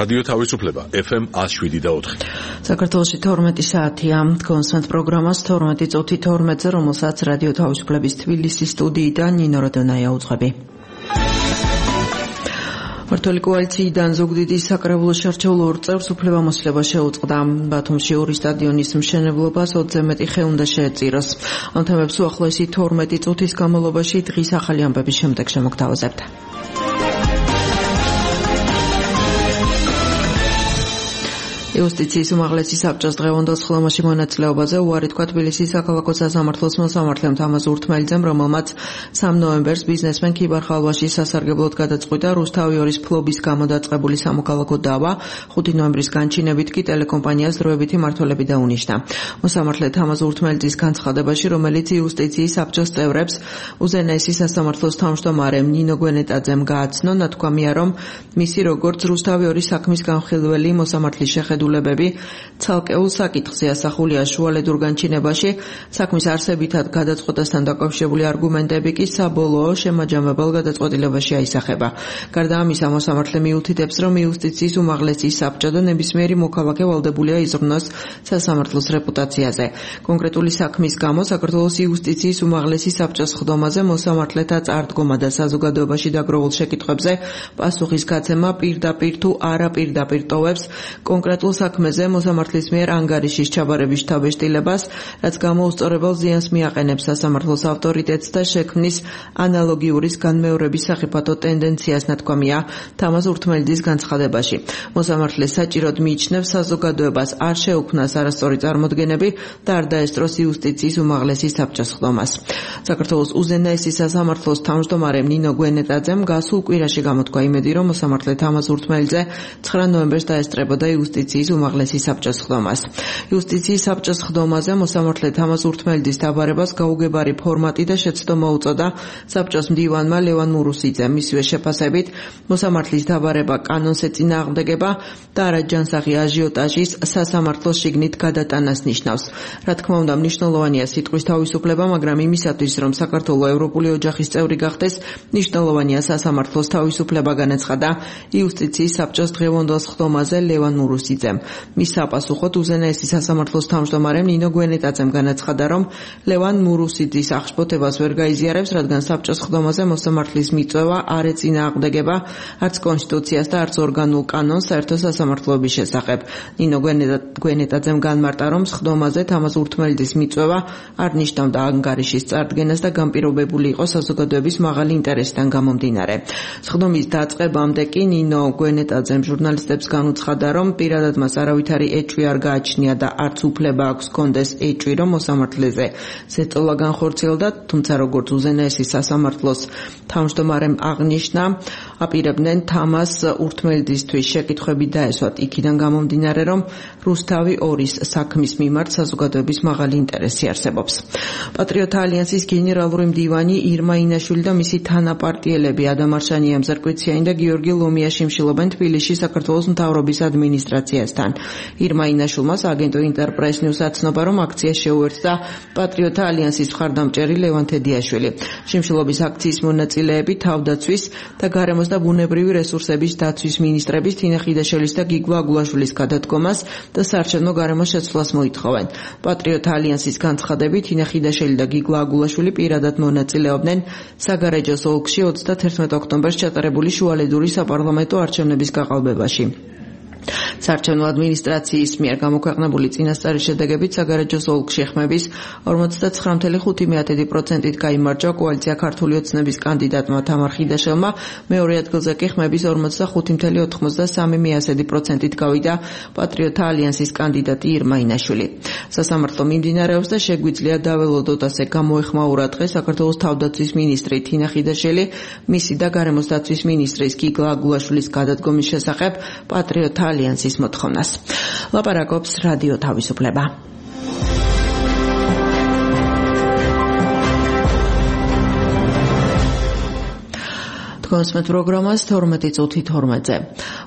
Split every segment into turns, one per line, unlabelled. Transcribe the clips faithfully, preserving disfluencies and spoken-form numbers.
რადიო თავისუფლება ეფ ემ one oh seven და four.
საქართველოში თორმეტი საათია. კონსვენთ პროგრამას თორმეტი წუთი თორმეტზე, რომელსაც რადიო თავისუფლების თბილისის სტუდიიდან ნინო როდონაია უძღვები. მმართველი კოალიციიდან ზუგდიდის საკრებულოს შერჩეულ ორ წევრს უფლებამოსილება შეუწყდა. ბათუმში ორი სტადიონის მშენებლობას ოცზე მეტი ხე უნდა შეეწიროს. ამ თემებს უახლოესი თორმეტი წუთის განმავლობაში დღის ახალი ამბების შემდეგ შემოგთავაზებთ. იუსტიციის უმაღლესი საბჭოს დღევანდელ სხდომაში მონაწილეობაზე უარი თქვა თბილისის საქალაქო სასამართლოს მოსამართლემ თამაზ ურთმელიძემ, რომელმაც სამ ნოემბერს ბიზნესმენ ქიბარ ხალვაშის სასარგებლოდ გადაწყვიტა რუსთავი ორის ფლობის გამო დაწყებული სამოქალაქო დავა, ხუთი ნოემბრის განჩინებით კი ტელეკომპანიას დროებითი მმართველები დაუნიშნა. მოსამართლე თამაზ ურთმელიძის განცხადებაში, რომელიც იუსტიციის საბჭოს წევრებს უზენაესი სასამართლოს თავმჯდომარემ ნინო გვენეტაძემ გააცნო, ნათქვამია, რომ მისი როგორც რუსთავი ორის საქმის განხილველი მოსამართლის შეხედულება ცალკეულ საკითხზე ასახულია შუალედურ განჩინებაში, საქმის არსებითად გადაწყვეტასთან დაკავშირებული არგუმენტები კი საბოლოო შემაჯამებელ გადაწყვეტილებაში აისახება. გარდა ამისა, მოსამართლე მიუთითებს, რომ იუსტიციის უმაღლესი საბჭო და ნებისმიერი მოქალაქე ვალდებულია იზრუნოს სასამართლოს რეპუტაციაზე. კონკრეტული საქმის გამო საქართველოს იუსტიციის უმაღლესი საბჭოს სხდომაზე მოსამართლეთა წარდგომა და საზოგადოებაში დაგროვილ შეკითხვებზე პასუხის გაცემა პირდაპირ თუ არაპირდაპირ ტოვებს კონკრეტულ საქმეზე მოსამართლის მიერ ანგარიშის ჩაბარების შთაბეჭდილებას, რაც გამოუსწორებელ ზიანს მიაყენებს სასამართლოს ავტორიტეტს და შექმნის ანალოგიურის განმეორების სახიფათო ტენდენციას, ნათქვამია თამაზ ურთმელიძის განცხადებაში. მოსამართლე საჭიროდ მიიჩნევს საზოგადოებას არ შეუქმნას არასწორი წარმოდგენები და არ დაესწროს იუსტიციის უმაღლესი საბჭოს სხდომას. საქართველოს უზენაესი სასამართლოს თავმჯდომარემ ნინო გვენეტაძემ გასულ კვირაში გამოთქვა იმედი, რომ მოსამართლე თამაზ ურთმელიძე ცხრა ნოემბერს დაესწრებოდა იუსტიციის უმაღლესი საბჭოს სხდომას. იუსტიციის საბჭოს სხდომაზე მოსამართლე თამაზ ურთმელიძის დაბარებას გაუგებარი ფორმატი და შეცდომა უწოდა საბჭოს მდივანმა ლევან მურუსიძემ. მისივე შეფასებით, მოსამართლის დაბარება კანონს ეწინააღმდეგება და არაჯანსაღი აჟიოტაჟის სასამართლოს შიგნით გადატანას ნიშნავს. რა თქმა უნდა, მნიშვნელოვანია სიტყვის თავისუფლება, მაგრამ იმისათვის, რომ საქართველო ევროპული ოჯახის წევრი გახდეს, მნიშვნელოვანია სასამართლოს თავისუფლება, განაცხადა იუსტიციის საბჭოს დღევანდელ სხდომაზე ლევან მურუსიძემ. მის საპასუხოდ უზენაესი სასამართლოს თავმჯდომარემ ნინო გვენეტაძემ განაცხადა, რომ ლევან მურუსიძის აღშფოთებას ვერ გაიზიარებს, რადგან საბჭოს სხდომაზე მოსამართლის მიწვევა არ ეწინააღმდეგება არც კონსტიტუციას და არც ორგანულ კანონს საერთო სასამართლოების შესახებ. ნინო გვენეტაძემ განმარტა, რომ სხდომაზე თამაზ ურთმელიძის მიწვევა არ ნიშნავდა ანგარიშის წარდგენას და განპირობებული იყო საზოგადოების მაღალი ინტერესიდან გამომდინარე. სხდომის დაწყებამდე კი ნინო გვენეტაძემ ჟურნალისტებს განუცხადა, რომ პირადად მას არავითარი ეჭვი არ გააჩნია და არც უფლება აქვს კონდეს ეჭვი, რომ მოსამართლეზე ზეწოლა განხორციელდა, თუმცა როგორც უზენაესი სასამართლოს თავმჯდომარემ აღნიშნა, აპირებდნენ თამაზ ურთმელიძისთვის შეკითხვები დაესვათ, იქიდან გამომდინარე, რომ რუსთავი ორის საქმის მიმართ საზოგადოების მაღალი ინტერესი არსებობს. პატრიოტთა ალიანსის გენერალური მდივანი ირმა ინაშვილი და მისი თანაპარტიელები ადამ არშანია, მზარკვიციანი და გიორგი ლომია შიმშილობენ თბილისში საქართველოს მთავრობის ადმინისტრაციასთან. ირმა ინაშვილმა აგენტურ ინტერპრეს ნიუს აცნობა, რომ აქცია შეუერთდა პატრიოტთა ალიანსის მხარდამჭერი ლევან თედიაშვილი. შიმშილობის აქციის მონაწილეები თავდაცვის და გარემოს და ბუნებრივი რესურსების დაცვის მინისტრების თინა ხიდაშელის და გიგვა აგულაშვილის გადადგომას და საარჩევნო გარემოს შეცვლას მოითხოვენ. პატრიოტთა ალიანსის განცხადებით, თინა ხიდაშელი და გიგვა აგულაშვილი პირადად მონაწილეობდნენ საგარეჯოს ოლქში ოცდაათერთმეტ ოქტომბერს ჩატარებული შუალედური საპარლამენტო არჩევნების გაყალბებაში. საარჩევნო ადმინისტრაციის მიერ გამოქვეყნებული წინასწარი შედეგებით საგარეჯოს ოლქში ხმების ორმოცდაცხრა ფاصლე ხუთი პროცენტით გაიმარჯვა კოალიცია ქართული ოცნების კანდიდატმა თამარ ხიდაშელმა, მეორე ადგილზე კი ხმების ორმოცდახუთი ფاصლე ოთხმოცდასამი პროცენტით გავიდა პატრიოტთა ალიანსის კანდიდატი ირმა ინაშვილი. სასამართლო მიმდინარეობს და შეგვიძლია დაველოდოთ, ასე გამოეხმაურა დღეს საქართველოს თავდაცვის მინისტრი თინა ხიდაშელი, მისი და გარემოს დაცვის მინისტრის გიგვა აგულაშვილის გადადგომის შესახებ პატრიოტთა ალიანსის მოთხოვნას. ლაპარაკობს რადიო თავისუფლება. კონსვენთ პროგრამას თორმეტი წუთი თორმეტზე.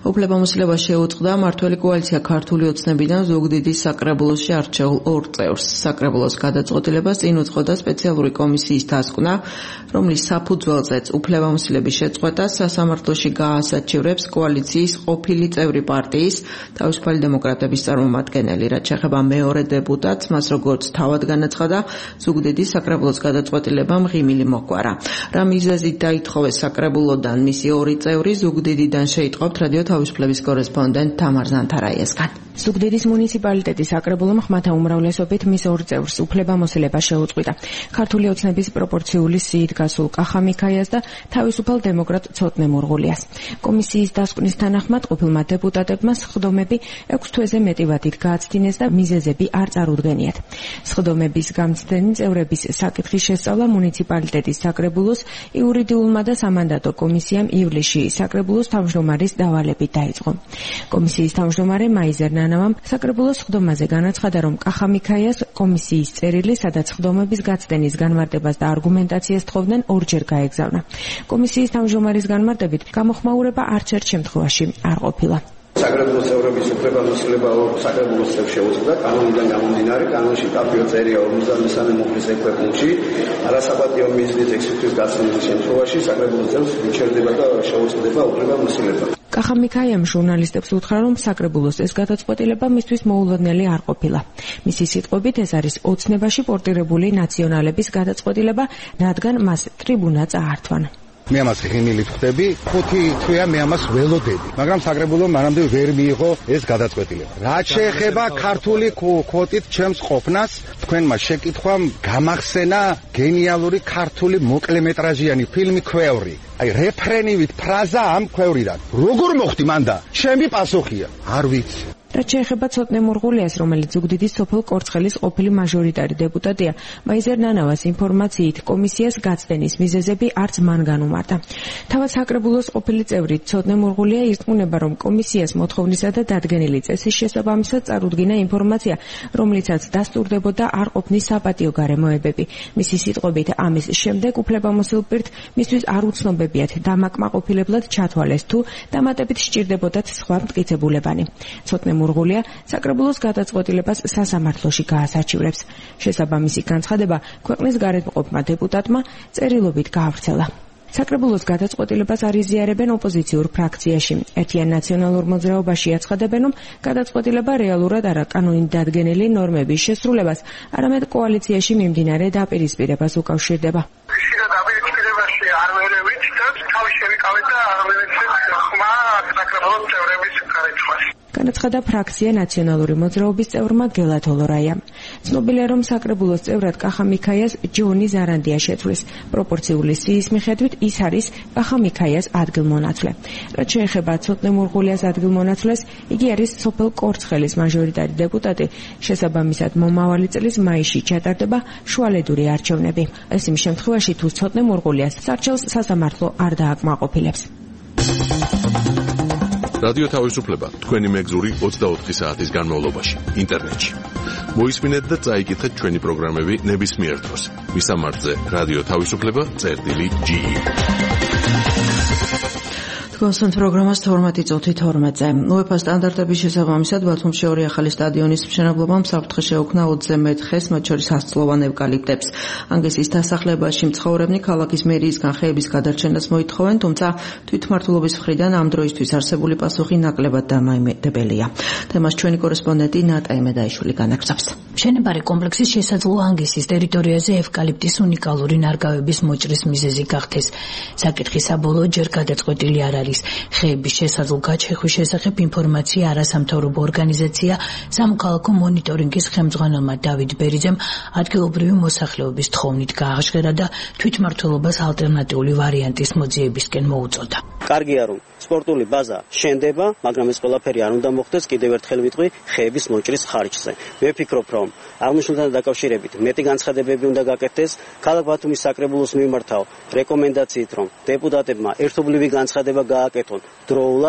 უფლებამოსილება შეუწყდა მმართველი კოალიცია ქართული ოცნებიდან ზუგდიდის საკრებულოში არჩეულ ორ წევრს. საკრებულოს გადაწყვეტილებას წინ უძღოდა სპეციალური კომისიის დასკვნა, რომლის საფუძველზეც უფლებამოსილების შეწყვეტას სასამართლოში გაასაჩივრებს კოალიციის ყოფილი წევრი პარტიის თავისუფალი დემოკრატების წარმომადგენელი. რაც შეეხება მეორე დეპუტატს, მას როგორც თავად განაცხადა, ზუგდიდის საკრებულოს გადაწყვეტილება მღიმილი მოგვარა. რა მიზეზით დაითხოვეს საკრებულოდან მისი ორი წევრი, ზუგდიდიდან შეიტყობთ რადიო თავისუფლების კორესპონდენტ თამარ ზანთარაიესგან.
ზუგდიდის მუნიციპალიტეტის საკრებულომ ხმათა უმრავლესობით მის ორ წევრს უფლებამოსილება შეუწყვიტა. ქართული ოცნების პროპორციული სიით გასულ კახა მიქაიას და თავისუფალ დემოკრატ ცოტნე მურღულიას. კომისიის დასკვნის თანახმად ყოფილმა დეპუტატებმა სხდომები ექვს თვეზე მეტივადით გააცდინეს და მიზეზები არ წარუდგენიათ. სხდომების გამცდენი წევრების საკითხის შესწავლა მუნიციპალიტეტის საკრებულოს იურიდიულმა და სამანდატო კომისიამ ივლისში საკრებულოს თავმჯდომარის დავალებით დაიწყო. კომისიის თავმჯდომარე მაიზერ ნანავამ საკრებულოს სხდომაზე განაცხადა, რომ კახა მიქაიას კომისიის წერილი, სადაც სხდომების გაცდენის განმარტებას და არგუმენტაციას თხოვდნენ, ორჯერ გაეგზავნა. კომისიის თავმჯდომარის განმარტებით გამოხმაურება არც ერთ შემთხვევაში არ ყოფილა.
საკრებულოს წევრების უფლებამოსილება საკრებულოს წევრს შეუწყდა კანონიდან გამომდინარე, კანონში კაფეო წერია ორმოცდამესამე მუხლის ექვე პუნქტში, არასაპატიო მიზნით ექვსი თვის გაცემის შემთხვევაში საკრებულოს წევრს უჩერდება და შეუწყდება უფლებამოსილება.
კახა მიქაიამ ჟურნალისტებს უთხრა, რომ საკრებულოს ეს გადაწყვეტილება მისთვის მოულოდნელი არ ყოფილა. მისი სიტყვებით, ეს არის ოცნებაში პორტირებული ნაციონალების გადაწყვეტილება, რადგან მას ტრიბუნა წაართვან.
მე ამას ღიმილი ვხვდები, ხუთი თვეა მე ამას ველოდები, მაგრამ საკრებულომ მანამდე ვერ მიიღო ეს გადაწყვეტილება. რაც შეეხება ქართული კვოტით ჩემს ყოფნას, თქვენმა შეკითხვამ გამახსენა გენიალური ქართული მოკლემეტრაჟიანი ფილმი „ქვევრი“. აი რეფრენივით ფრაზა ამ ქვევრიდან. როგორ მოხდი მანდა? ჩემი პასუხია, არ ვიცი.
რაც შეეხება ცოტნე მურღულიას, რომელიც ზუგდიდის სოფელ კორცხელის ყოფილი მაჟორიტარი დეპუტატია, მაიზერ ნანავას ინფორმაციით კომისიას გაცდენის მიზეზები არც მან განუმარტა. თავად საკრებულოს ყოფილი წევრი ცოტნე მურღულია ირწმუნება, რომ კომისიას მოთხოვნისა და დადგენილი წესის შესაბამისად წარუდგინა ინფორმაცია, რომლიცაც დასტურდებოდა არ ყოფნის საპატიო გარემოებები. მისი სიტყვებით, ამის შემდეგ უფლებამოსილ პირთ მისთვის არ უცნობებიათ დამაკმაყოფილებლად ჩათვალეს თუ დამატებით სჭირდებოდათ სხვა მტკიცებულებანი. ცოტნე მურღულია საკრებულოს გადაწყვეტილებას სასამართლოში გაასაჩივრებს. შესაბამისი განცხადება ქვეყნის გარეთმყოფმა დეპუტატმა წერილობით გაავრცელა. საკრებულოს გადაწყვეტილებას არ იზიარებენ ოპოზიციურ ფრაქციაში. ერთიან ნაციონალურ მოძრაობაში აცხადებენ, რომ გადაწყვეტილება რეალურად არა კანონით დადგენილი ნორმების შესრულებას, არამედ კოალიციაში მიმდინარე დაპირისპირებას უკავშირდება.
შიდა დაპირისპირებაში არ ვერევით და თავი შევიკავეთ და არ ვერევით ხმა საკრებულოს წევრების გარეთხვას.
განაცხადა ფრაქცია ნაციონალური მოძრაობის წევრმა გელა თოლორაიამ. ცნობილია, რომ საკრებულოს წევრად კახა მიქაიას ჯონი ზარანდია შეცვლის. პროპორციული სიის მიხედვით ის არის კახა მიქაიას ადგილმონაცვლე. რაც შეეხება ცოტნე მურღულიას ადგილმონაცვლეს, იგი არის სოფელ კორცხელის მაჟორიტარი დეპუტატი. შესაბამისად, მომავალი წლის მაისში ჩატარდება შუალედური არჩევნები. ეს იმ შემთხვევაში, თუ ცოტნე მურღულიას სარჩელს სასამართლო არ დააკმაყოფილებს.
რადიო თავისუფლება თქვენი მეგზური ოცდაოთხი საათის განმავლობაში ინტერნეტში. მოისმინეთ და წაიკითხეთ ჩვენი პროგრამები ნებისმიერ დროს. მისამართზე რადიო თავისუფლება წერტილი ჯი.
თქვენს პროგრამას თორმეტი წუთი თორმეტზე. უეფა სტანდარტების შესაბამისად ბათუმში ორი ახალი სტადიონის მშენებლობამ საფრთხე შეუქმნა ოცზე მეტ ხეს, მათ შორის ასწლოვან ევკალიპტებს. ანგესის დასახლებაში მცხოვრებნი ქალაქის მერიისგან ხეების გადარჩენას მოითხოვენ, თუმცა თვითმმართველობის მხრიდან ამ დროისთვის არსებული პასუხი ნაკლებად დამაიმედებელია. თემას ჩვენი კორესპონდენტი ნატა იმედაიშვილი განაგრძობს.
მშენებარე კომპლექსის შესაძლო ანგესის ტერიტორიაზე ევკალიპტის უნიკალური ნარგავების მოჭრის მიზეზი გახდეს. საკითხი საბოლოოდ ჯერ გადაწყვეტილი არ არის. ხეების შესაძლო გაჩეხვის შესახებ ინფორმაცია არასამთავრობო ორგანიზაცია სამოქალაქო მონიტორინგის ხელმძღვანელმა დავით ბერიძემ ადგილობრივი მოსახლეობის თხოვნით გააჟღერა და თვითმმართველობას ალტერნატიული ვარიანტის მოძიებისკენ მოუწოდა.
კარგია, რომ სპორტული ბაზა შენდება, მაგრამ ეს ყველაფერი არ უნდა მოხდეს კიდევ ერთხელ ვიტყვი ხეების მოჭრის ხარჯზე. მე ვფიქრობ, რომ აღნიშნულთან დაკავშირებით მეტი განცხადებები უნდა გაკეთდეს. ქალაქ ბათუმის საკრებულოს მიმართავ რეკომენდაციით, რომ დეპუტატებმა ერთობლივი განცხადება გააკეთონ დროულად.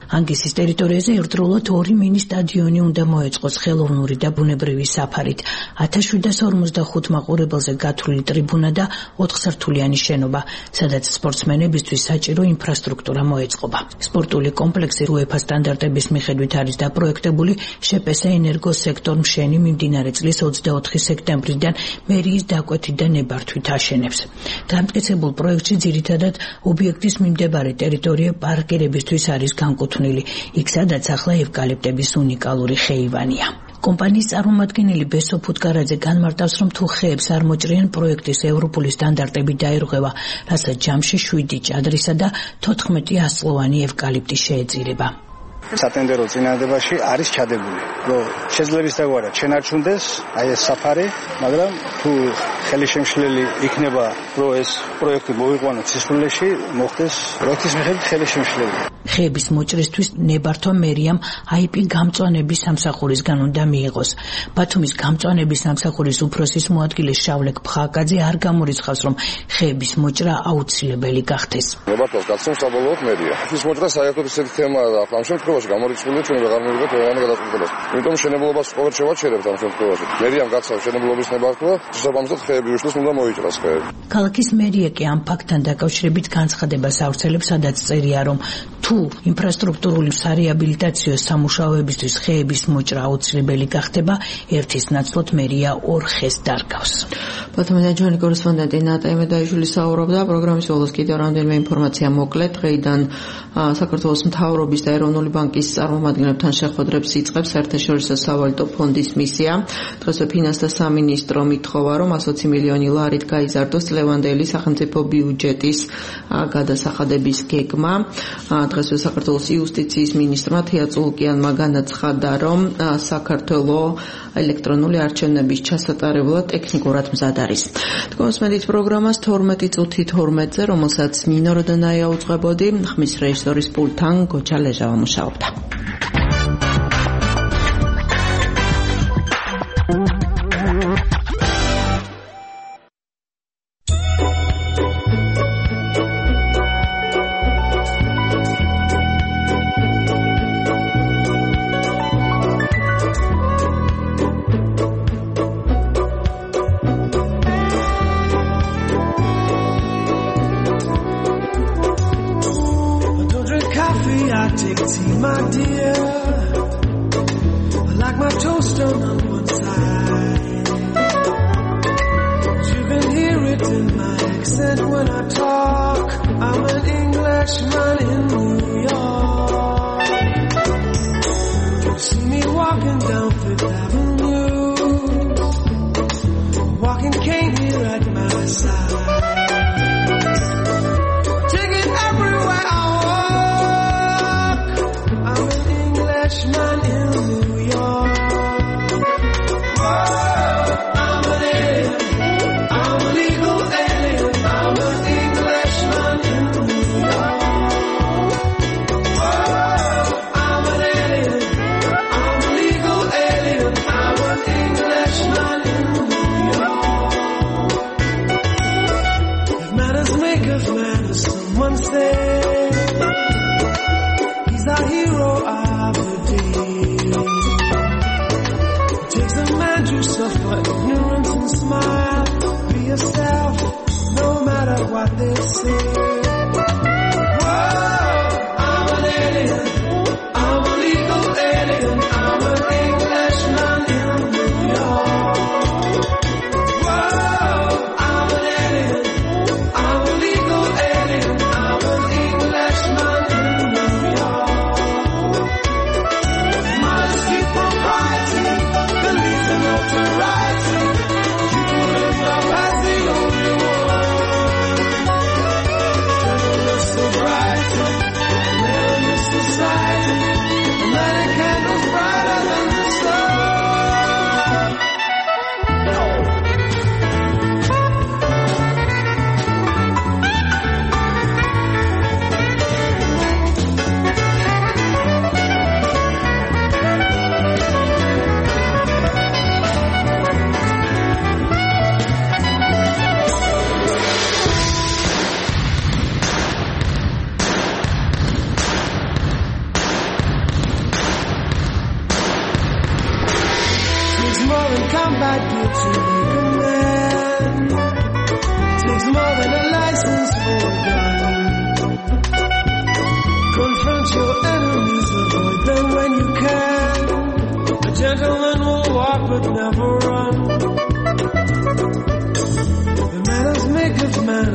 ანგისის ტერიტორიაზე ერთდროულად ორი მინი სტადიონი უნდა მოეწყოს ხელოვნური და ბუნებრივი საფარით. ათას შვიდსათ ორმოცდახუთ მაყურებელზე გათვლილი ტრიბუნა და ოთხსართულიანი შენობა, სადაც სპორტსმენებისთვის საჭირო ინფრასტრუქტურა მოეწყობა. სპორტული კომპლექსი UEFA სტანდარტების მიხედვით არის დაპროექტებული შპს ენერგოს სექტორ მშენი მიმდინარე წლის ოცდაოთხი სექტემბრიდან მერიის დაკვეთით და ნებართვით აშენებს. დამტკიცებულ პროექტში ძირითადად ობიექტის მიმდებარე ტერიტორია პარკირებისთვის არის განკუთვნილი, იქ სადაც ახლა ევკალიპტების უნიკალური ხეივანია. კომპანიის წარმომადგენელი ბესო ფუტკარაძე განმარტავს, რომ თუ ხეებს არ მოჭრიან პროექტის ევროპული სტანდარტები დაირღვევა, რასაც ჯამში შვიდი ჭადრისა და თოთხმეტი ასწლოვანი ევკალიპტი შეეწირება.
სატენდერო წინადადებაში არის ჩადებული, რომ შეძლების დაგვარად შენარჩუნდეს აი ეს საფარი, მაგრამ თუ ხელისშემშლელი იქნება, რომ ეს პროექტი მოიყვანოს სისრულეში, მოხდეს პროექტის მიხედვით ხელისშემშლელი.
ხეების მოჭრისთვის ნებართვა მერიამ აიპი გამწვანების სამსახურისგან უნდა მიიღოს. ბათუმის გამწვანების სამსახურის უფროსის მოადგილე შავლეკ ფხაკაძე არ გამორიცხავს, რომ ხეების მოჭრა აუცილებელი გახდეს.
ნებართვას გაცნობს საბოლოოდ მერია. ის მოჭრა საერთოდ ისეთი თემაა და ამ შემთხვევაში გამორიცხულია ჩვენ ვეღარ მივიღებთ ყველანი გადაწყვეტილებას. იმიტომ შენებლობას ყოველ შევაჩერებთ ამ შემთხვევაში. მერიამ გაცნობს შენებლობის ნებართვა, შესაბამისად ხეები უშლის უნდა მოიჭრას ხეები.
ქალაქის მერია კი ამ ფაქტთან დაკავშირებით განცხადებას ავრცელებს, სადაც წერია, რომ თუ ინფრასტრუქტურული სარეაბილიტაციო სამუშაოებისთვის ხეების მოჭრა აუცილებელი გახდება, ერთის ნაცვლად მერია ორ ხეს დარგავს.
ბათუმიდან ჩვენი კორესპონდენტი ნატა იმედაიშვილი საუბრობდა. პროგრამის ბოლოს კიდევ რამდენიმე ინფორმაცია მოკლედ. დღეიდან საქართველოს მთავრობის და ეროვნული ბანკის წარმომადგენლებთან შეხვედრებს იწყებს საერთაშორისო სავალუტო ფონდის მისია. დღესვე ფინანსთა სამინისტრო მითხოვა, რომ ოცი მილიონი ლარით გაიზარდოს ლევანდელი სახელმწიფო ბიუჯეტის გადასახადების გეგმა. დღესვე საქართველოს იუსტიციის მინისტრმა თია წულკიანმა განაცხადა, რომ საქართველოს ელექტრონული არჩევნების ჩასატარებლად ტექნიკურად მზად არის. თქვენს მედით პროგრამას თორმეტი წუთი თორმეტზე, რომელსაც ნინო როდანაია უძღვებოდი, ხმის რეჟისორის პულტთან გოჩა ლეჟავა მუშაობდა.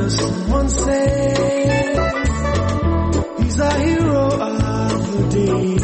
whenever someone says he's a hero of the day.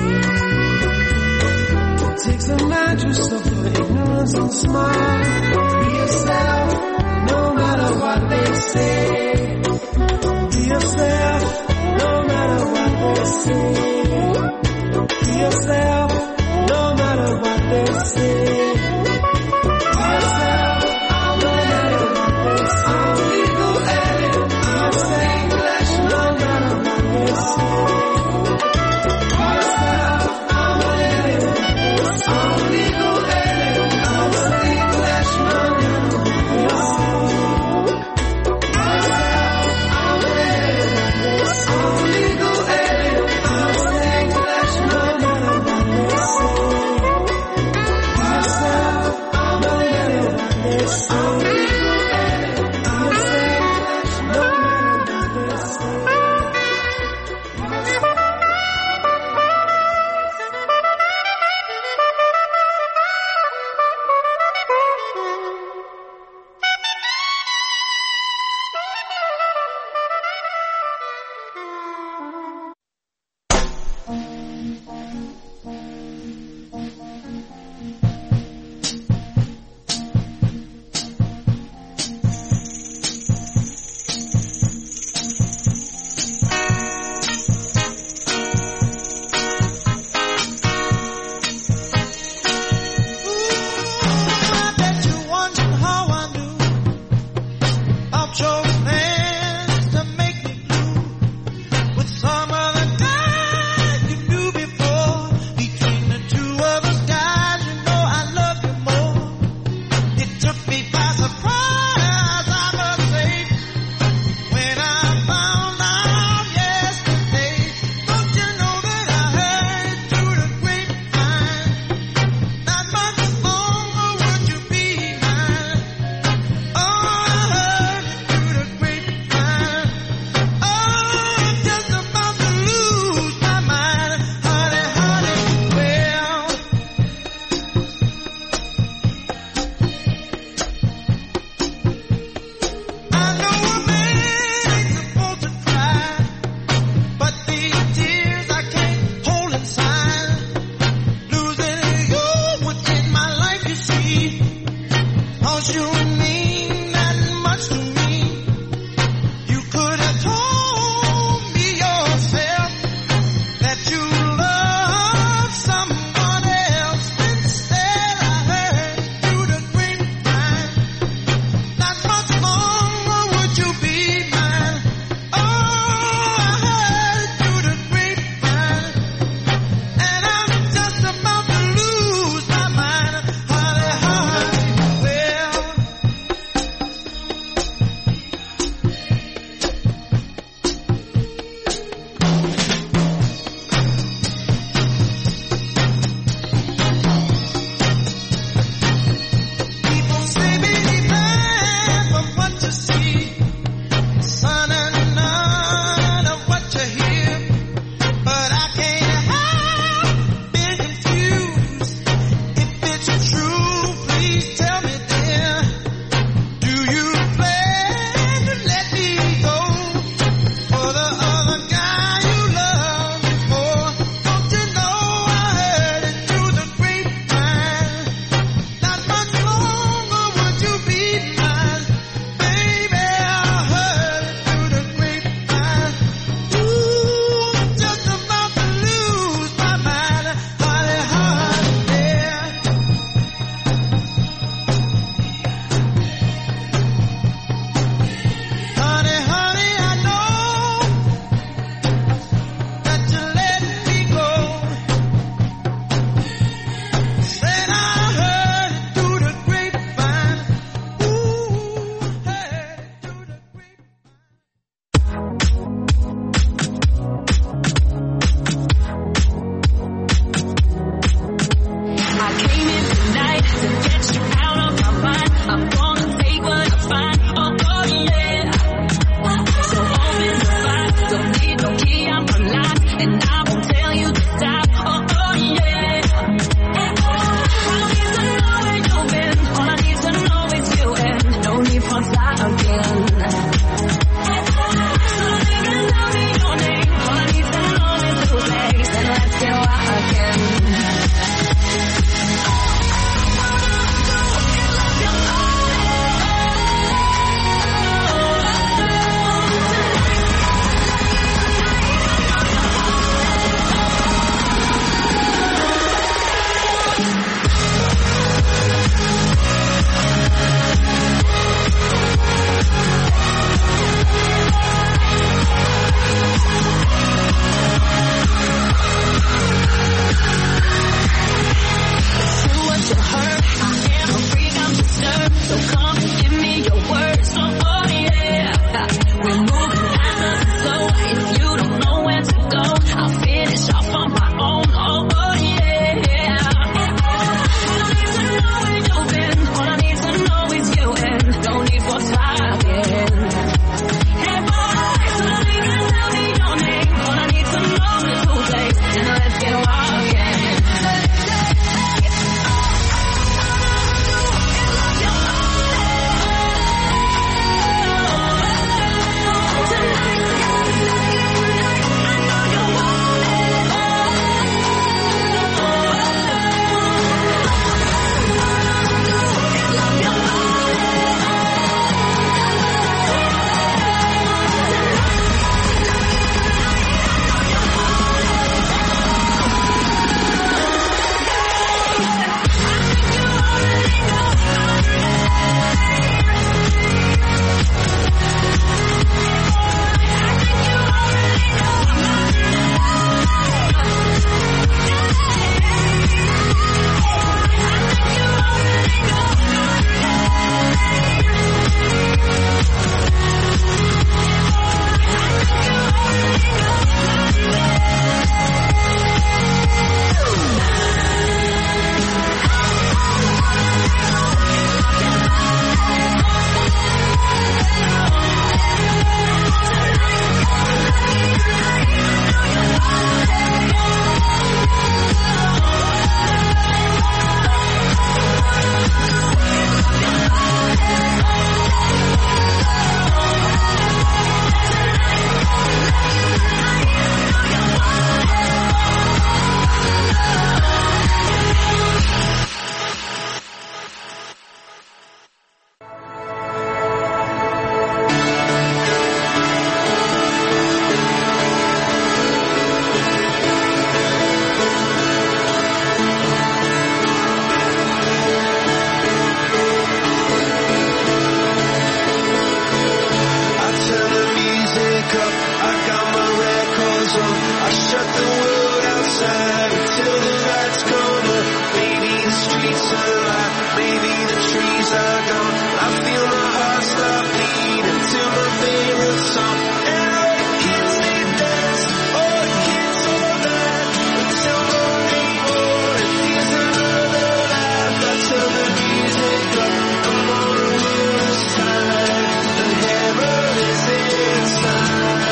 It takes a man to suffer ignorance and smile. Be yourself, no matter what they say. Be yourself, no matter what they say. Be yourself, no matter what they say. Be yourself, no matter what they say. I'm legal alien, I'm saying flesh, no matter what they say. Be yourself, I'm an alien. I'm legal alien, I'm saying flesh, no matter what they say. Be yourself, I'm an alien. I'm legal alien, I'm saying flesh, no matter what they say. Be yourself, I'm an alien. I'm legal alien, I'm saying flesh, no matter what they say. on. I shut the world outside until the lights come up. Maybe the streets are alive, maybe the trees are gone. I feel my heart stop beating to my favorite song. And all the kids they dance, all the kids all laugh until Monday morning. Here's another laugh. I turn the music up, I'm on the other side. The heaven is inside.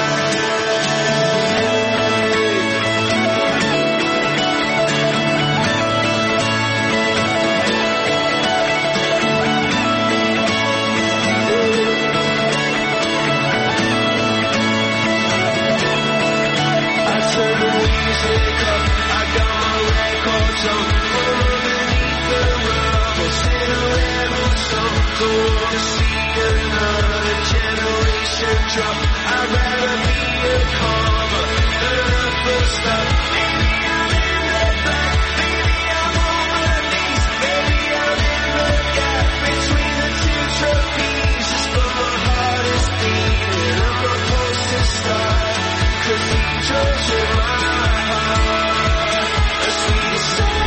Don't wanna see another generation drop. I'd rather be a comma than a full stop. Maybe I'm in the back, maybe I'm on my knees, maybe I'm in the gap between the two trapezes. But my heart is beating, I'm a posted star. Cathedrals in my heart, a sweet sound.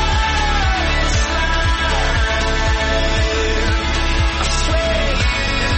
I swear you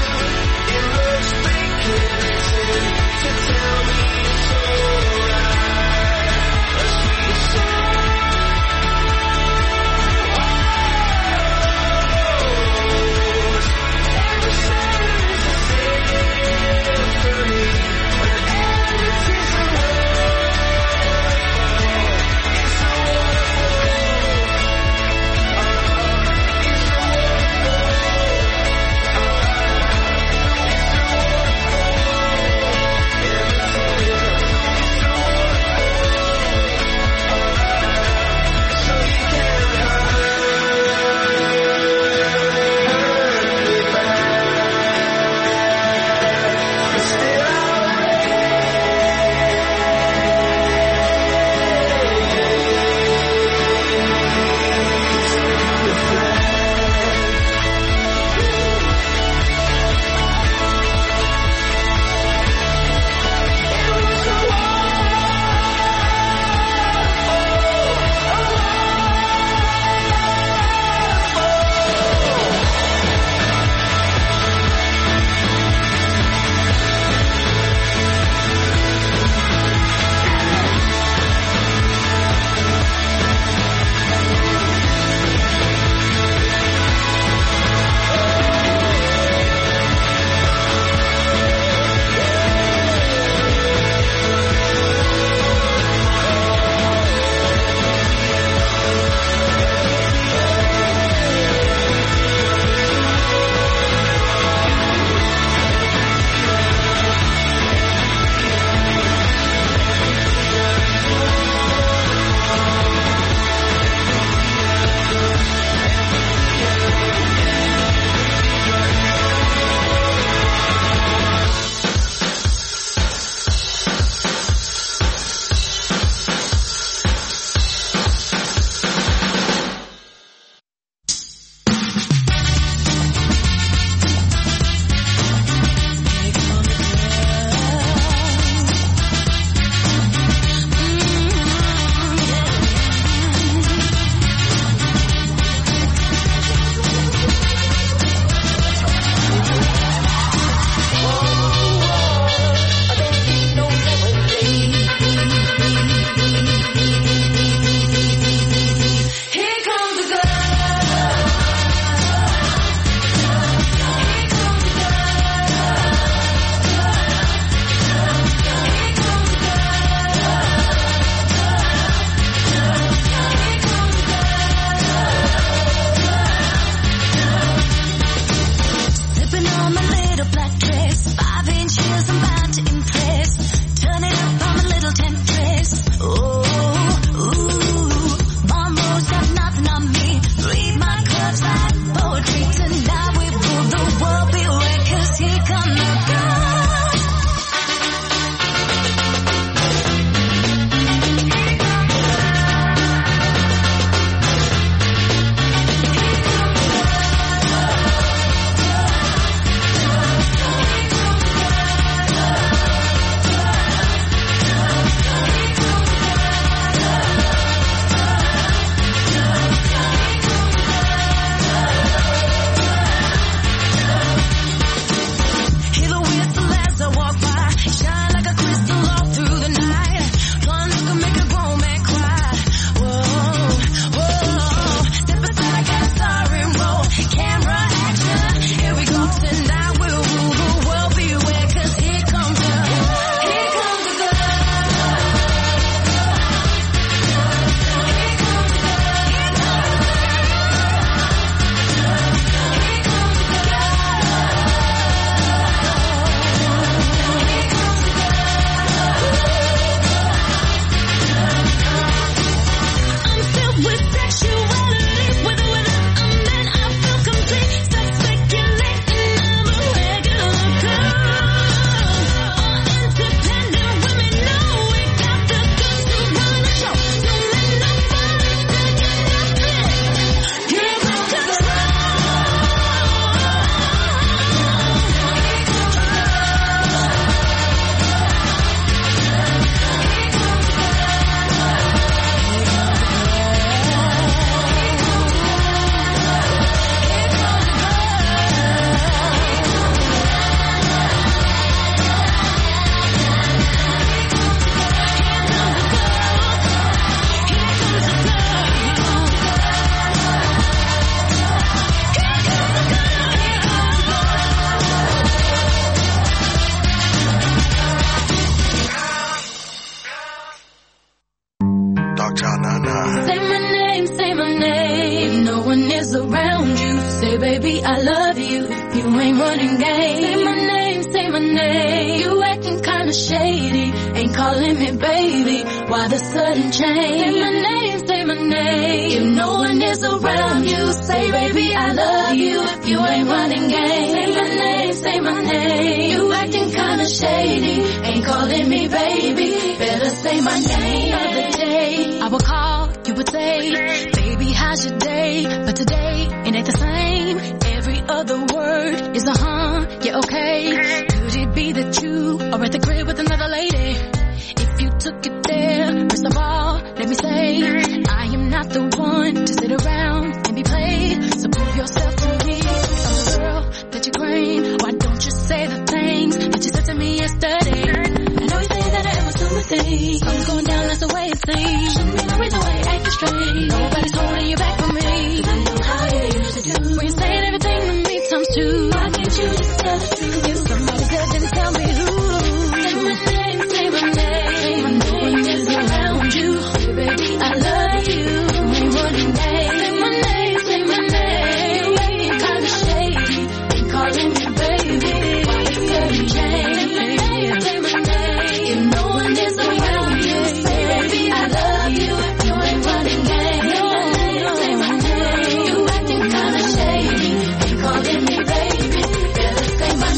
I love you if you ain't running game. Say my name, say my name. You acting kinda shady, ain't calling me baby. Why the sudden change? Say my name, say my name. If no one is around you, say baby I love you if you ain't running game. Say my name, say my name. You acting kinda shady, ain't calling me baby. Better say my name. The other day I would call, you would say, baby how's your day? But today it ain't the same. Every other word is a huh, yeah okay. Could it be that you are at the crib with another lady? If you took it there, first of all, let me say, I am not the one to sit around and be played. So prove yourself to me. I'm the girl that you claim. Why don't you say the things that you said to me yesterday? I know you say that I am assuming things. I'm going down, that's the way it seems. Shouldn't be no reason why you're acting strange. Nobody's holding you back from me. I know how you used to do. When you're saying everything to me times two. Why can't you just tell the truth? If somebody's dead, then tell me who. Say my name, say my name. No one is around you. Baby, I love you. You ain't running game. Say my name, say my name. You ain't kinda shady, ain't calling me baby. Why you sudden change? Say my name, say my name. If no one is around you, say baby, I love you. You ain't running game. Say my name, say my name. You acting kinda shady, ain't calling me baby. Better say my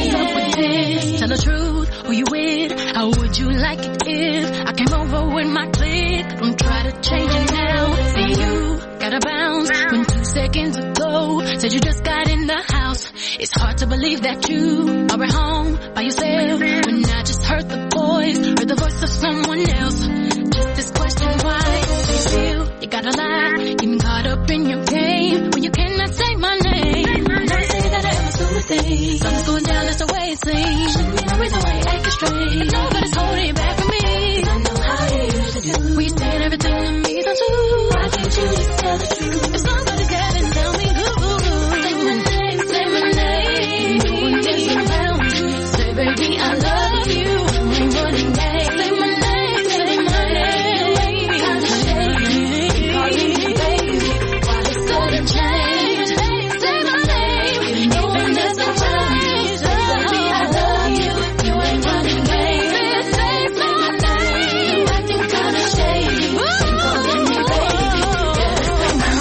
name. Tell the truth, who you with? How would you like it if I came over with my clique? Don't try to change it now. See you gotta bounce when two seconds ago said you just got in the house. It's hard to believe that you are at home by yourself when I just heard the voice, heard the voice of someone else. Just this question, why do you feel you gotta lie? Getting caught up in your game when you cannot say my name. I know you say that I am assuming things. Something's going down, that's the way it seems. Shouldn't be no reason why you're acting strange. If nobody's holding you back from me. I know how you used to do. We saying everything to me, don't you? Why can't you just tell the truth? If somebody's dead, then tell me who. Say my name, say my name. No one is around you. Say baby I love you. You ain't running game. Say my name, say my name. You ain't kinda shady, calling me baby. Why the sudden change? Say my name. If no one is around you, say baby I love you. You ain't running game. Say my name. You acting kinda shady, calling me baby. Better say my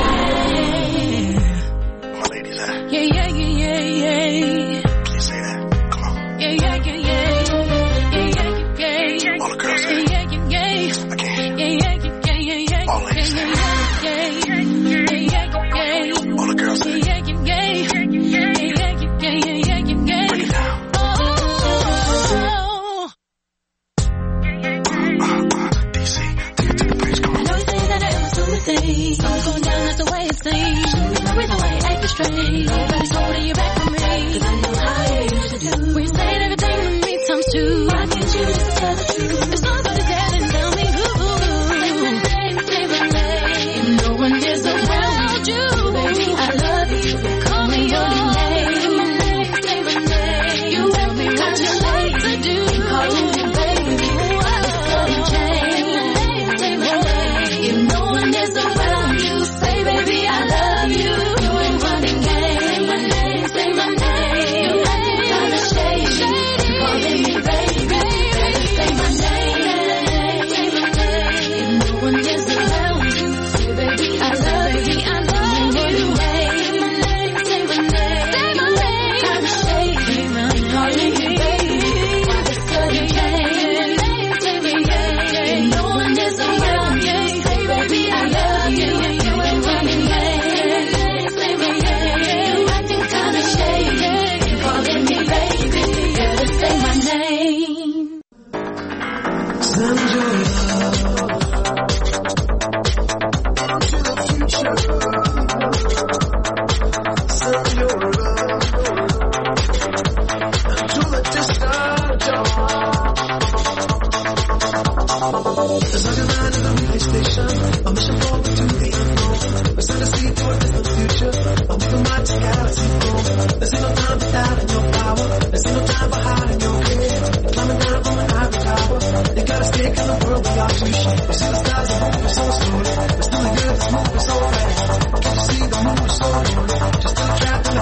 name.
My ladies, huh?
Yeah, yeah, yeah, yeah, yeah.
Please say that. Come on.
Yeah, yeah, yeah, yeah. Yeah, yeah, yeah, yeah.
All the girls say
Yeah, yeah, yeah, yeah.
Again.
Yeah, yeah, yeah, yeah, yeah.
All ladies say
Yeah, yeah, yeah, yeah, yeah.
All the girls say
Yeah, yeah, yeah, yeah. Yeah, yeah, yeah, yeah, yeah, yeah.
break it down.
Oh.
Uh, uh, D C, take it to the bridge. Come
I
on.
know you say that I am assuming things. Something's going down, that's the way it seems. Shouldn't be no reason why you're acting strange. Nobody's holding you back from me. 'Cause I know how you used to do. When you saying everything to me times two. Why can't you just tell the truth? If somebody's dead, then tell me who. Say my name, say my name. If no one is around you, baby, I love you. Call me your name. Say my name, say my name. You tell me what you like to do. Calling me baby. Why the sudden change? Say my name. If no one is around you, say baby I love you. You ain't running game. Say my name, say my name. You acting kinda shady, calling me baby. Better say my name, say my name. If no one is around you, say baby I love you. I love you. Say my name, say my name. Say my name, kinda shady, calling me baby. Why the sudden change? Say my name. If no one is around you, say baby I love you. You ain't running game. Say my name. You acting kinda shady, calling me baby. Better say my name.
Send your love to the future. Send your love to the distant dawn. There's like a man in a relay station, a mission forward to the unknown. We're sent to see toward the future, and we can march to galaxy home. There's no time for doubting your power. There's no time for hiding your head. You're climbing down from an ivory tower. You gotta stick in the world we are too short. You see the stars are moving so slowly, but still the earth is moving so fast. Can't you see the moon is so lonely? Just a trap.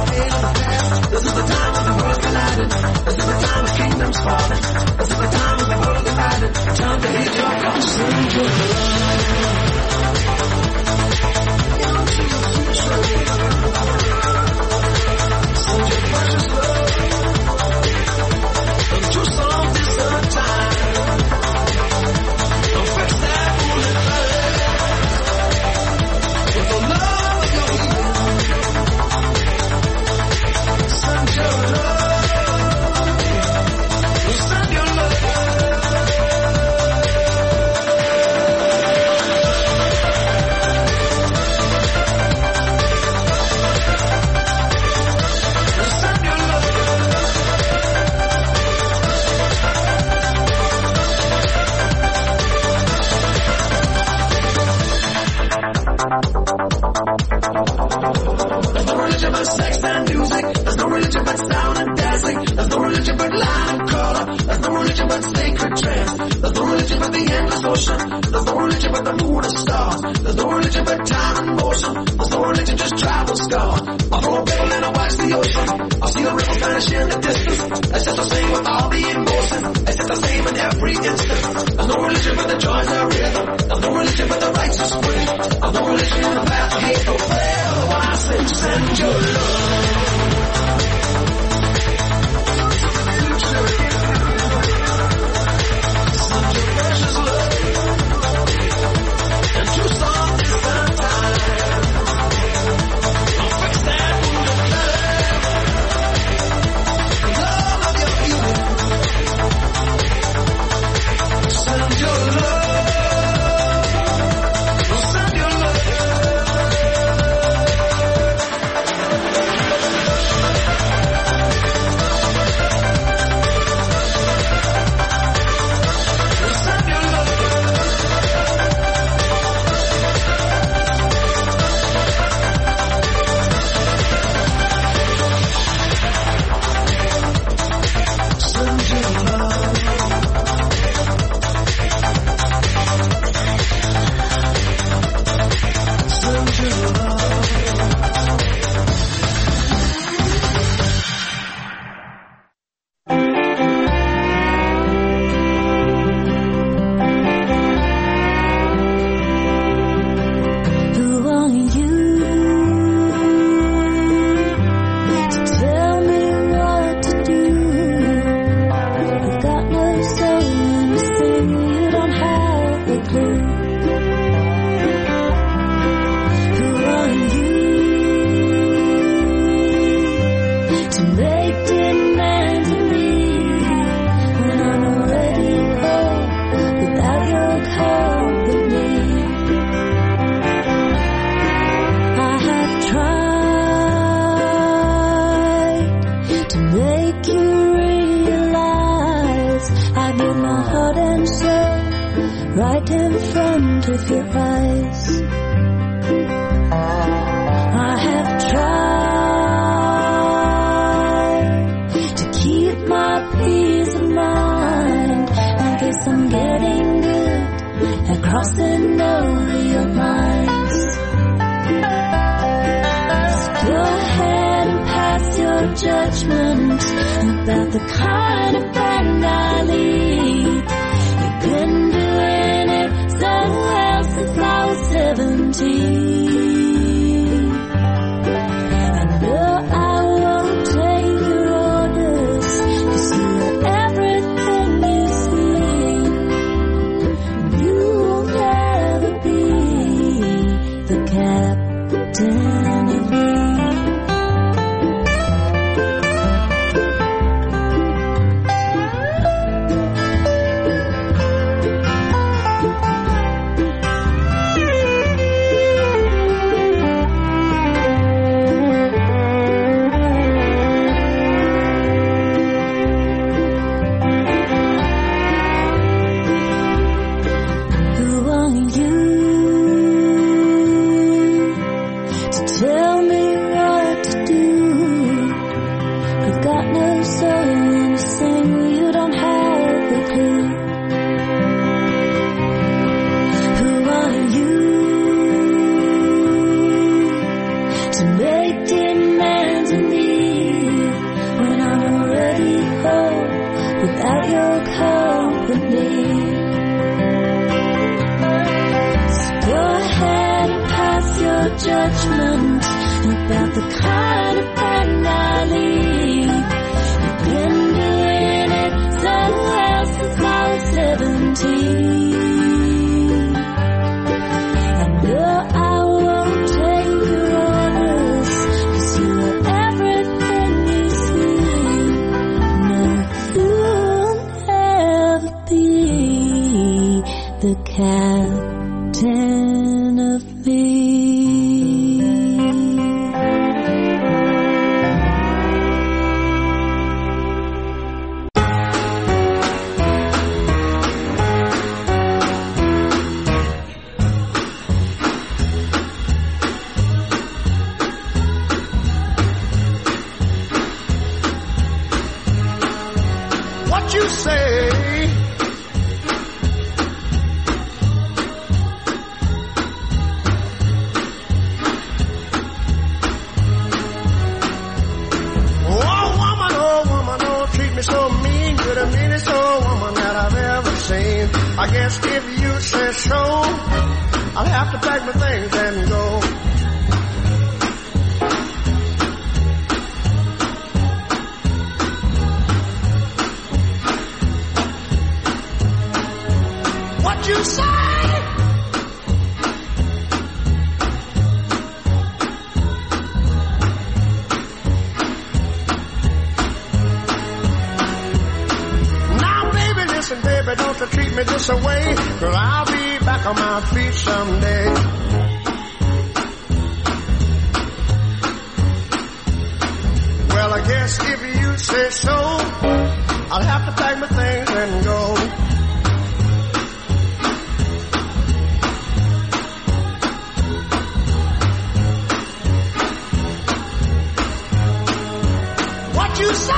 emotion. There's no religion but the moon and stars. There's no religion but time and motion. There's no religion, just travel scars. I'll throw a ball and I'll watch the ocean. I'll see the river vanish in the distance. It's just the same with all the emotion. It's just the same in every instant. There's no religion but the joys of rhythm. There's no religion but the righteous way. There's no religion in the path of hate or prayer. When I sing, send your love.
I guess if you say so, I'll have to pack my things and go. What you say? Listen, baby, don't you treat me this away, 'cause I'll be back on my feet someday. Well, I guess if you say so, I'll have to pack my things and go. What you say?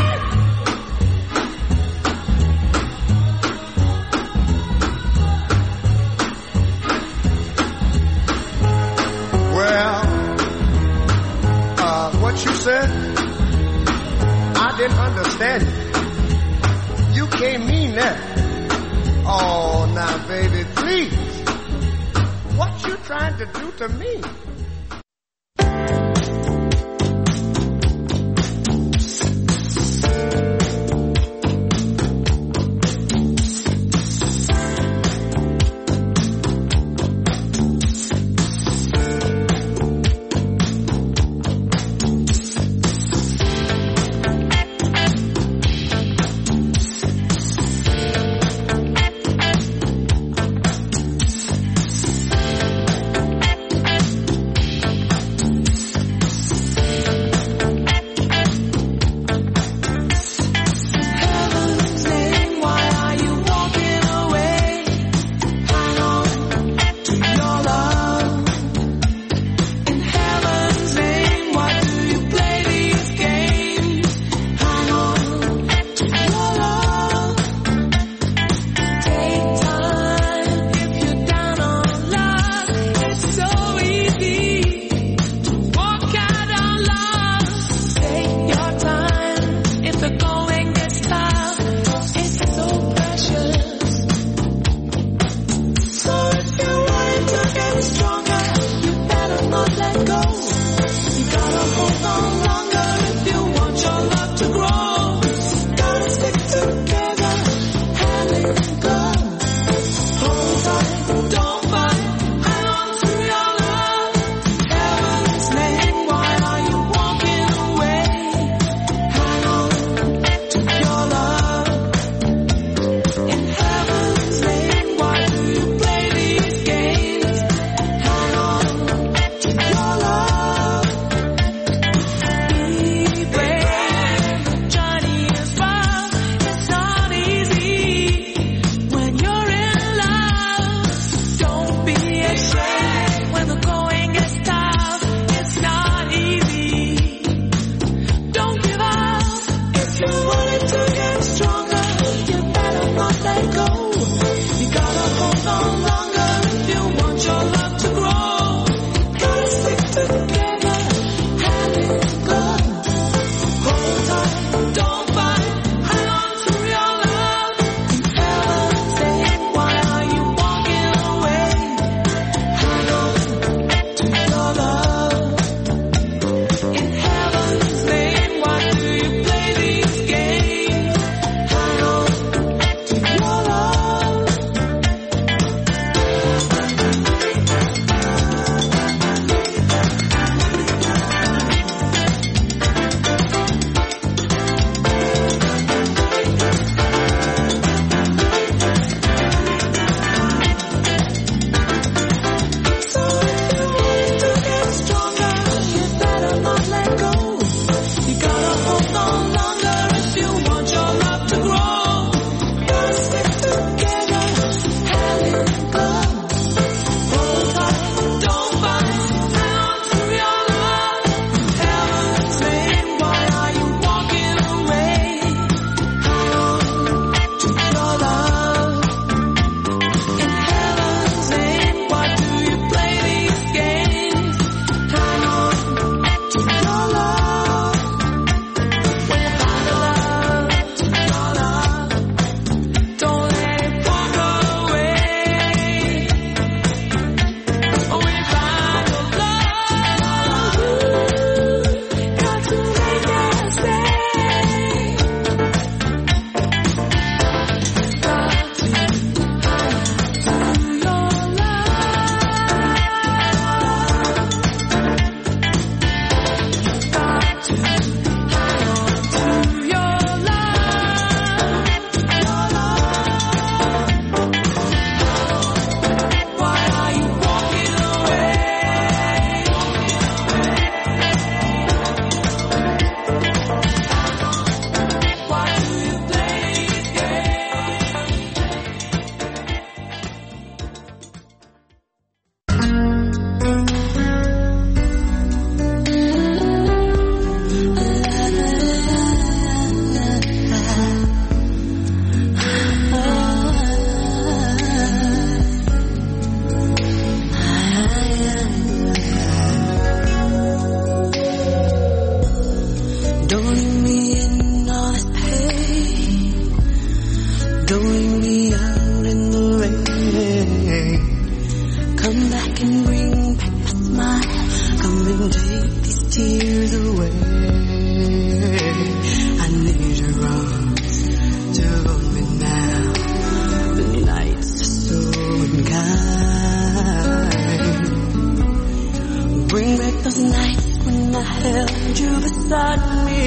You said I didn't understand you. You can't mean that. Oh, now, baby, please. What you trying to do to me?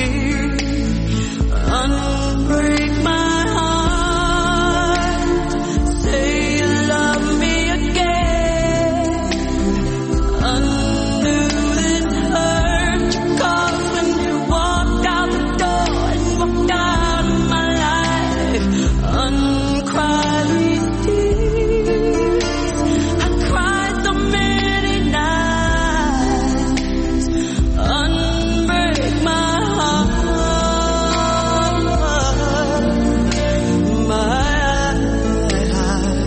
unbreak my heart. Say you love me again. Undo this hurt you caused when you walked out the door and walked out of my life. Uncry these tears I cried so many nights. Unbreak my heart, my heart.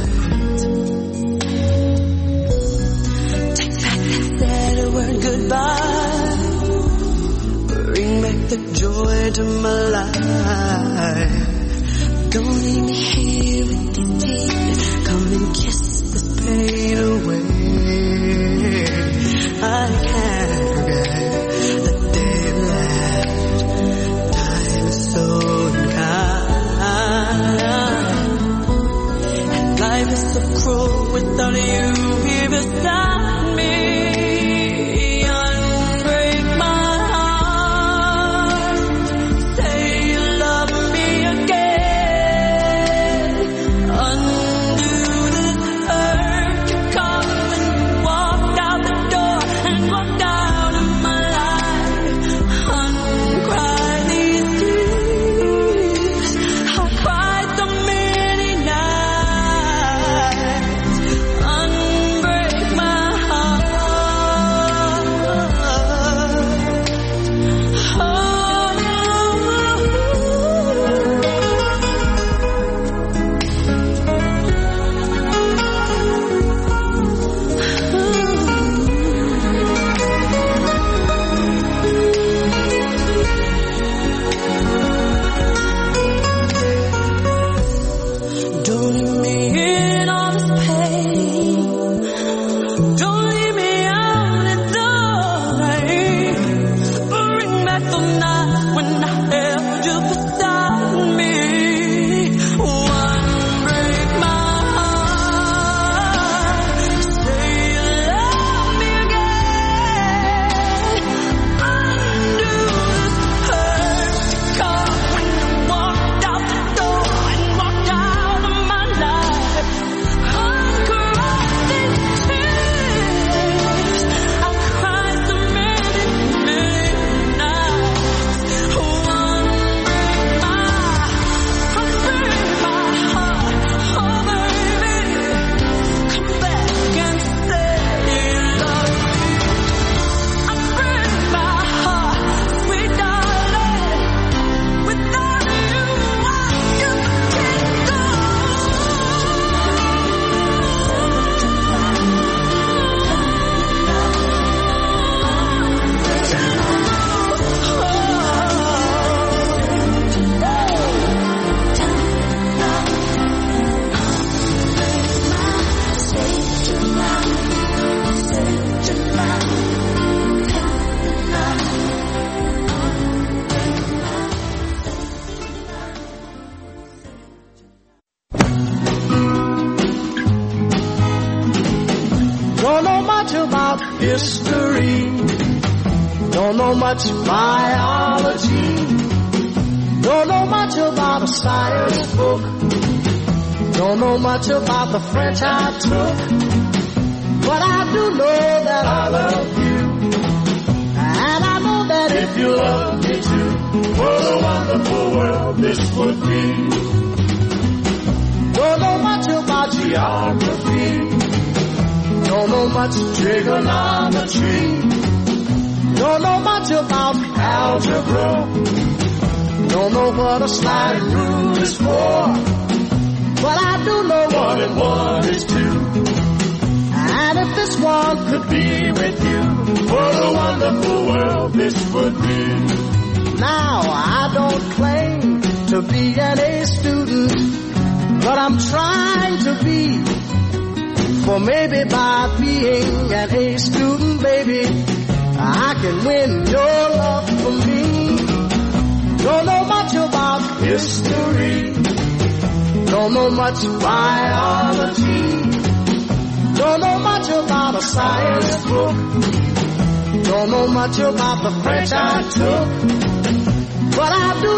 Take back that sad word goodbye. Bring back the joy to my life. Don't leave me here with these tears. Come and kiss this pain away. I can't forget the day we left. Time is so unkind, and life is so cruel without you here beside me. Unbreak my heart. Say you love me again. Undo this hurt you caused when you walked out the door and walked out of my life. Uncry these tears I cried so many nights. Unbreak my heart. Don't leave me in all this pain. Don't leave me out in the rain. Bring back the night when I held you beside me. Unbreak my heart. Say you love me again. Undo this hurt you caused when you walked out the door and walked out of my life. Uncry these tears I cried so many, many nights. Unbreak my, unbreak my heart. Oh baby, come back and say you love me. Unbreak my heart, sweet darling. Without you, I just can't go.
Don't know much about history. Don't know much biology. Don't know much about a science book. Don't know much about the French I took. But I do know that I love you. And I know that if you love me too, what a wonderful world this would be. Don't know much about geography. Don't know much trigonometry. Don't know much about algebra. Don't know what a sliding rule is for. But I do know one and one is two. And if this one could be with you, what a wonderful world this would be. Now I don't claim to be an A student, but I'm trying to be. For maybe by being an A student, baby, I can win your love for me. Don't know much about history. Don't know much biology. Don't know much about a science book. Don't know much about the French I took.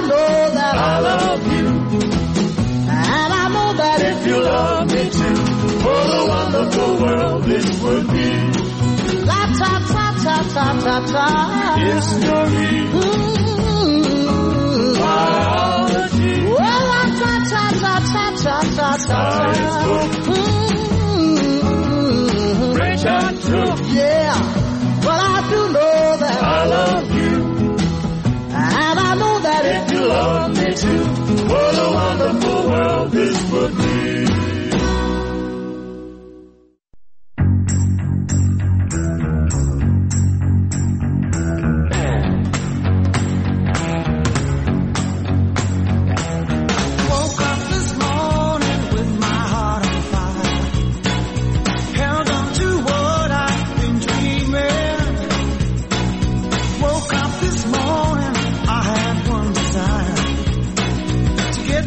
know that I love you. And I know that if you love me too, what a wonderful world this would be. La ta ta ta ta ta ta. History. Mm-hmm. Biology. Well, la ta ta ta ta ta ta ta. Mm-hmm. Rich and true. Yeah, but I do know that I love you. And I know that if you love me too, what a wonderful world this would be. Get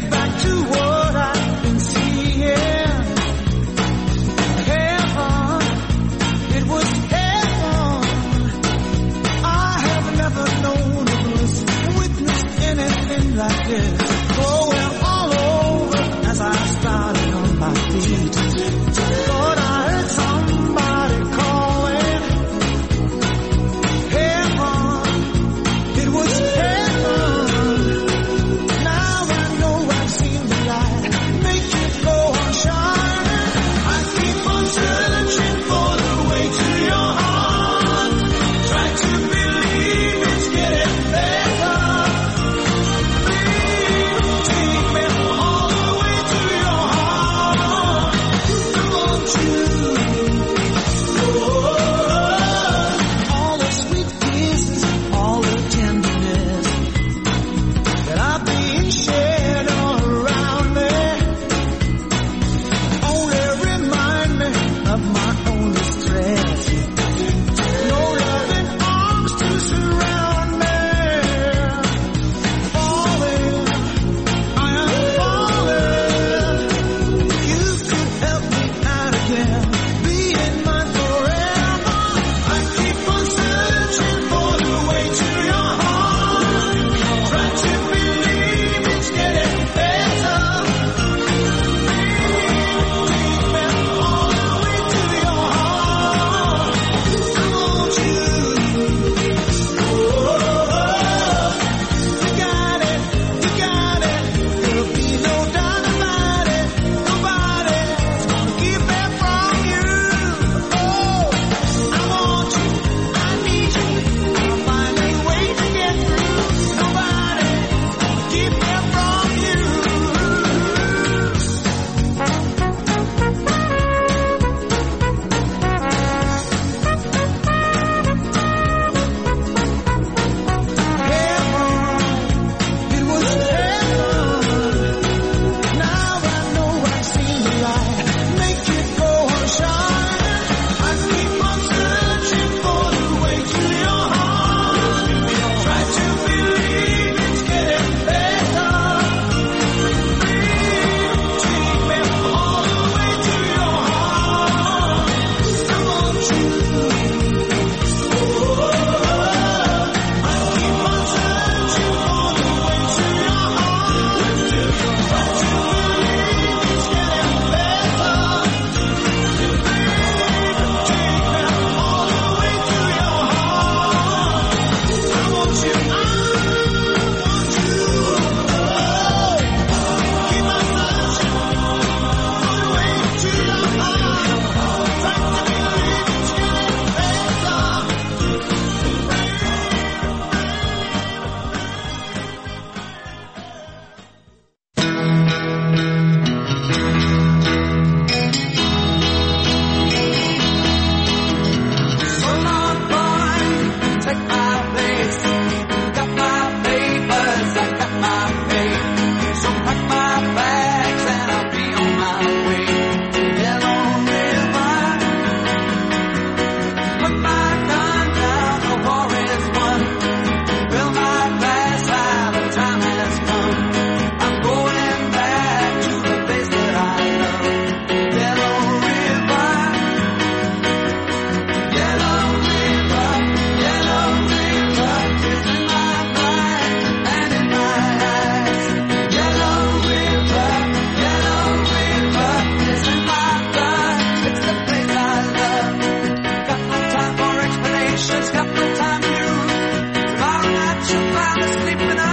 sleeping